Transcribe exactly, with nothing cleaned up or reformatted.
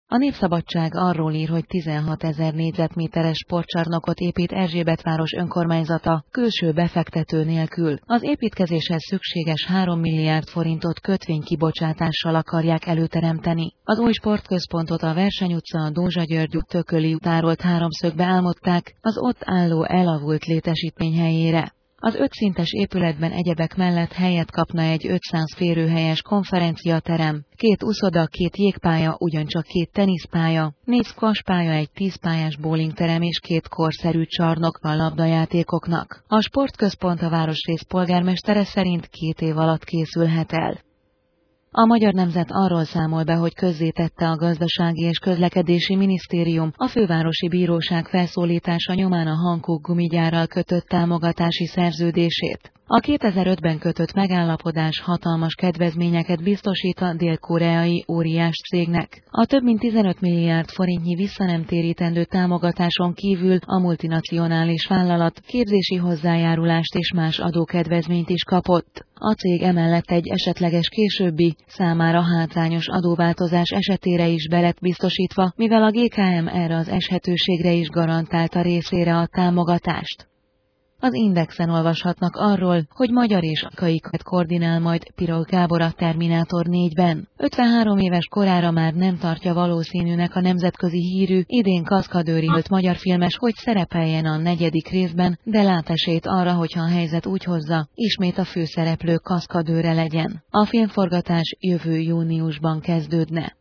A Népszabadság arról ír, hogy tizenhatezer négyzetméteres sportcsarnokot épít Erzsébetváros önkormányzata külső befektető nélkül. Az építkezéshez szükséges három milliárd forintot kötvénykibocsátással akarják előteremteni. Az új sportközpontot a Verseny utca, a Dózsa György út, Tököli utárolt háromszögbe álmodták az ott álló elavult létesítmény helyére. Az ötszintes épületben egyebek mellett helyet kapna egy ötszáz férőhelyes konferenciaterem, két uszoda, két jégpálya, ugyancsak két teniszpálya, négy squashpálya, egy tízpályás bowlingterem és két korszerű csarnok a labdajátékoknak. A sportközpont a városrész polgármestere szerint két év alatt készülhet el. A Magyar Nemzet arról számol be, hogy közzétette a Gazdasági és Közlekedési Minisztérium a Fővárosi Bíróság felszólítása nyomán a Hankook gumigyárral kötött támogatási szerződését. A kétezer-ötben kötött megállapodás hatalmas kedvezményeket biztosít a dél-koreai óriás cégnek. A több mint tizenöt milliárd forintnyi visszanemtérítendő támogatáson kívül a multinacionális vállalat képzési hozzájárulást és más adókedvezményt is kapott. A cég emellett egy esetleges későbbi, számára hátrányos adóváltozás esetére is be lett biztosítva, mivel a gé ká em erre az eshetőségre is garantálta részére a támogatást. Az Indexen olvashatnak arról, hogy magyar és akaikat koordinál majd Pirog Gábor a Terminátor négyben. ötvenhárom éves korára már nem tartja valószínűnek a nemzetközi hírű, idén kaszkadőri öt magyar filmes, hogy szerepeljen a negyedik részben, de lát esélyt arra, hogyha a helyzet úgy hozza, ismét a főszereplő kaszkadőre legyen. A filmforgatás jövő júniusban kezdődne.